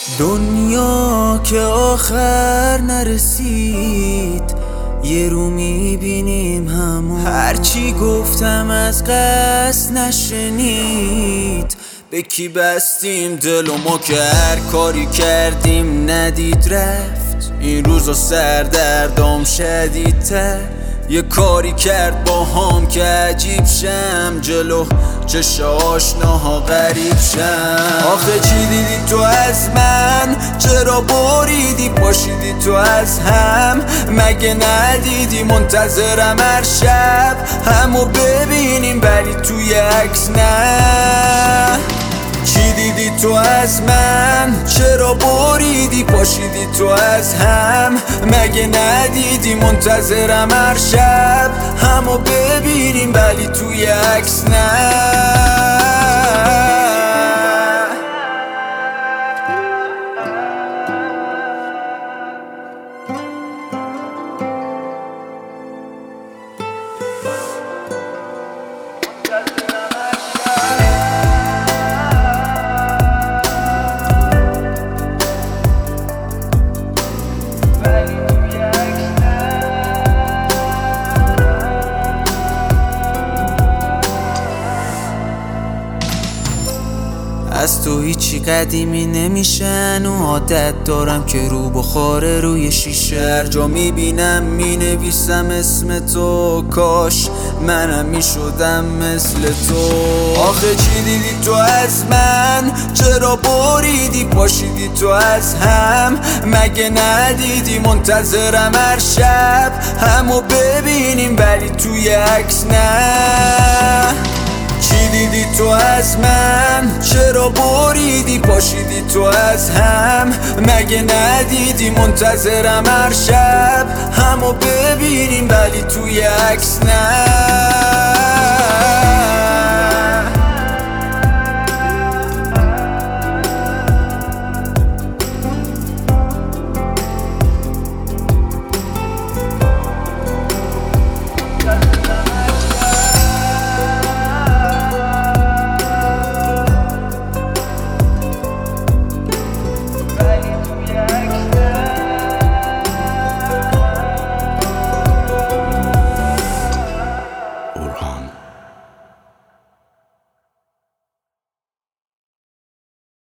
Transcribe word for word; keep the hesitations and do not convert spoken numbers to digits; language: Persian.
دنیا که آخر نرسید یه رو میبینیم همون، هرچی گفتم از قصد نشنید. به کی بستیم دل و ما که هر کاری کردیم ندید رفت. این روزا سردردام شدیدتر، یه کاری کرد با هم که عجیب شم، جلو چشم آشناها غریب شم. آخه چی دیدی تو از من؟ چرا بریدی پاشیدی تو از هم؟ مگه ندیدی منتظرم هر شب همو ببینیم ولی توی عکس نه؟ چی دیدی تو از من؟ چرا بریدی پاشیدی تو از هم؟ مگه ندیدی منتظرم هر شب همو ببینیم ولی توی عکس نه؟ از تو هیچی قدیمی نمیشن و عادت دارم که رو بخاره روی شیشه. هر جا میبینم مینویسم اسم تو، کاش منم میشدم مثل تو. آخه چی دیدی تو از من؟ چرا بریدی پاشیدی تو از هم؟ مگه ندیدی منتظرم هر شب همو ببینیم ولی توی عکس نه؟ چی دیدی تو از من؟ چرا بریدی پاشیدی تو از هم؟ مگه ندیدی منتظرم هر شب همو ببینیم ولی توی عکس نه؟